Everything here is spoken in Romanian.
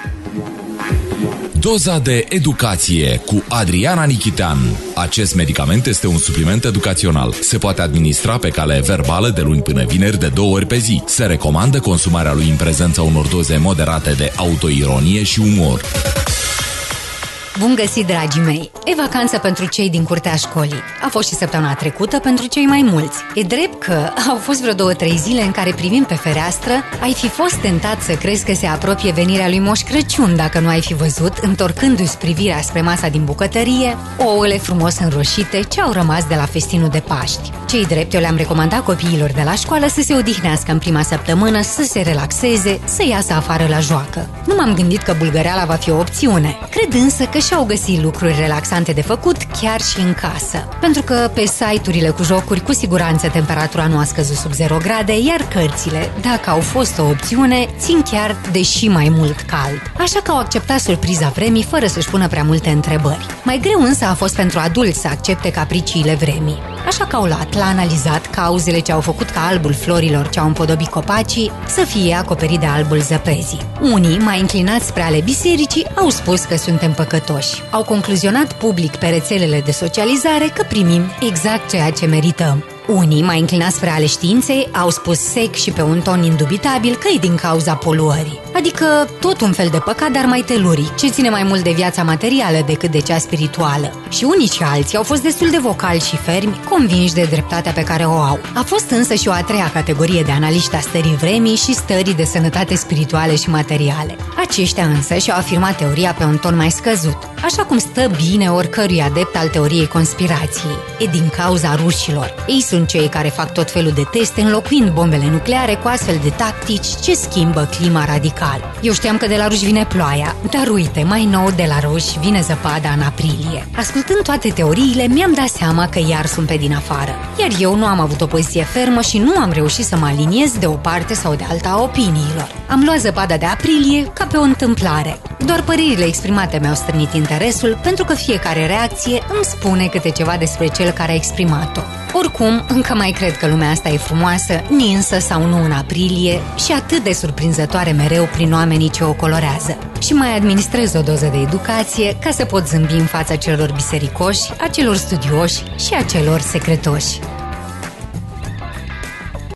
Doza de educație cu Adriana Nichitean. Acest medicament este un supliment educațional. Se poate administra pe cale verbală de luni până vineri de 2 ori pe zi. Se recomandă consumarea lui în prezența unor doze moderate de autoironie și umor. Bun găsit, dragii mei! E vacanță pentru cei din curtea școlii. A fost și săptămâna trecută pentru cei mai mulți. E drept că au fost vreo 2-3 zile în care, privind pe fereastră, ai fi fost tentat să crezi că se apropie venirea lui Moș Crăciun dacă nu ai fi văzut, întorcându-ți privirea spre masa din bucătărie, ouăle frumos înroșite ce au rămas de la festinul de Paști. Cei drept, eu le-am recomandat copiilor de la școală să se odihnească în prima săptămână, să se relaxeze, să iasă afară la joacă. Nu m-am gândit că bulgăreala va fi o opțiune. Cred însă că și-au găsit lucruri relaxante de făcut chiar și în casă. Pentru că pe site-urile cu jocuri, cu siguranță temperatura nu a scăzut sub 0 grade, iar cărțile, dacă au fost o opțiune, țin chiar de și mai mult cald. Așa că au acceptat surpriza vremii fără să-și pună prea multe întrebări. Mai greu însă a fost pentru adulți să accepte capriciile vremii. Așa că au luat, l-a analizat cauzele ce au făcut ca albul florilor ce au împodobit copacii să fie acoperit de albul zăpezii. Unii, mai înclinați spre ale bisericii, au spus că suntem păcătoși. Au concluzionat public pe rețelele de socializare că primim exact ceea ce merităm. Unii, mai înclinați spre ale științei, au spus sec și pe un ton indubitabil că e din cauza poluării. Adică tot un fel de păcat, dar mai telurii, ce ține mai mult de viața materială decât de cea spirituală. Și unii și alții au fost destul de vocali și fermi, convinși de dreptatea pe care o au. A fost însă și o a treia categorie de analiști a stării vremii și stării de sănătate spirituale și materiale. Aceștia însă și-au afirmat teoria pe un ton mai scăzut, așa cum stă bine oricărui adept al teoriei conspirației. E din cauza rușilor. Ei sunt cei care fac tot felul de teste, înlocuind bombele nucleare cu astfel de tactici ce schimbă clima radical. Eu știam că de la ruși vine ploaia, dar uite, mai nou de la ruși vine zăpada în aprilie. Ascultând toate teoriile, mi-am dat seama că iar sunt pe din afară. Iar eu nu am avut o poziție fermă și nu am reușit să mă aliniez de o parte sau de alta a opiniilor. Am luat zăpada de aprilie ca pe o întâmplare. Doar părerile exprimate mi-au strânit interesul, pentru că fiecare reacție îmi spune câte ceva despre cel care a exprimat-o. Oricum, încă mai cred că lumea asta e frumoasă, ninsă sau nu în aprilie și atât de surprinzătoare mereu prin oamenii ce o colorează. Și mai administrez o doză de educație ca să pot zâmbi în fața celor bisericoși, a celor studioși și a celor secretoși.